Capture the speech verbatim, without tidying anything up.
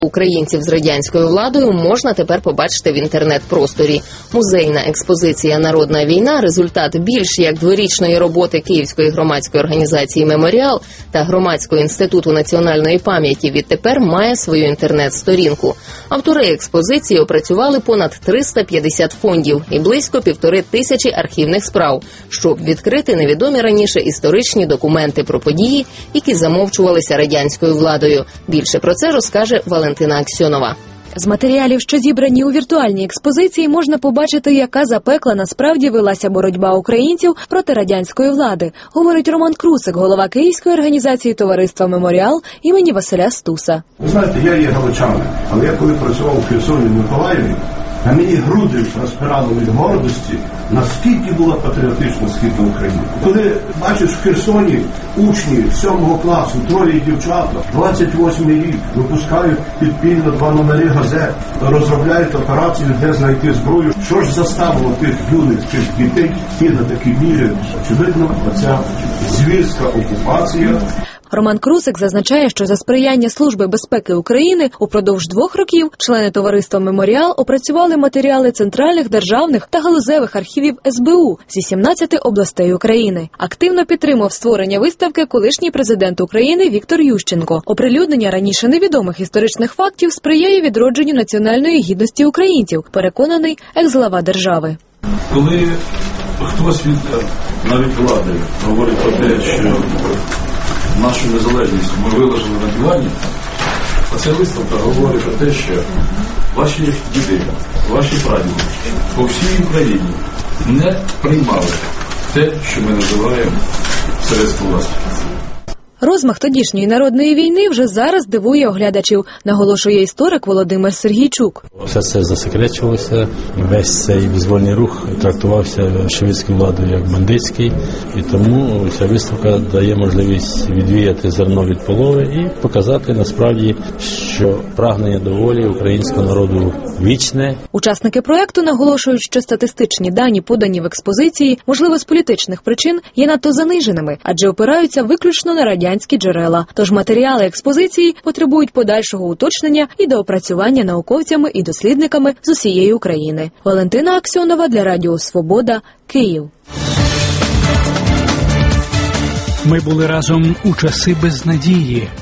Українців з радянською владою можна тепер побачити в інтернет-просторі. Музейна експозиція «Народна війна» – результат більш як дворічної роботи Київської громадської організації «Меморіал» та Громадського інституту національної пам'яті відтепер має свою інтернет-сторінку. Автори експозиції опрацювали понад триста п'ятдесят фондів і близько півтори тисячі архівних справ, щоб відкрити невідомі раніше історичні документи про події, які замовчувалися радянською владою. Більше про це розкаже Валентина Аксьонова. З матеріалів, що зібрані у віртуальній експозиції, можна побачити, яка запекла насправді велася боротьба українців проти радянської влади, говорить Роман Крусик, голова Київської організації товариства «Меморіал» імені Василя Стуса. Ви знаєте, я є галичанин, але я коли працював у Херсоні, в Миколаєві, а мені груди розпирало від гордості, наскільки була патріотична східна Україна. Коли бачиш в Херсоні учні сьомого класу, троє дівчата, двадцять восьмий рік, випускають підпільно два номери газет, розробляють операцію, де знайти зброю. Що ж заставило тих юних тих дітей і на такі міри? Очевидно, оця звірська окупація. Роман Крусик зазначає, що за сприяння Служби безпеки України упродовж двох років члени товариства «Меморіал» опрацювали матеріали центральних, державних та галузевих архівів ес бе у зі сімнадцяти областей України. Активно підтримав створення виставки колишній президент України Віктор Ющенко. Оприлюднення раніше невідомих історичних фактів сприяє відродженню національної гідності українців, переконаний екс-глава держави. Коли хтось від навіть влади говорить про те, що нашу незалежність ми виложили на дивані, а ця виставка говорить про те, що ваші діти, ваші прадіди по всій Україні не приймали те, що ми називаємо совєтську власть. Розмах тодішньої народної війни вже зараз дивує оглядачів, наголошує історик Володимир Сергійчук. Все це засекречувалося, і весь цей визвольний рух трактувався совєтською владою як бандитський, і тому ця виставка дає можливість відвіяти зерно від полови і показати насправді, що прагнення до волі українського народу вічне. Учасники проекту наголошують, що статистичні дані, подані в експозиції, можливо, з політичних причин, є надто заниженими, адже опираються виключно на радянські джерела. Тож матеріали експозиції потребують подальшого уточнення і доопрацювання науковцями і дослідниками з усієї України. Валентина Аксьонова для Радіо Свобода, Київ. Ми були разом у часи безнадії.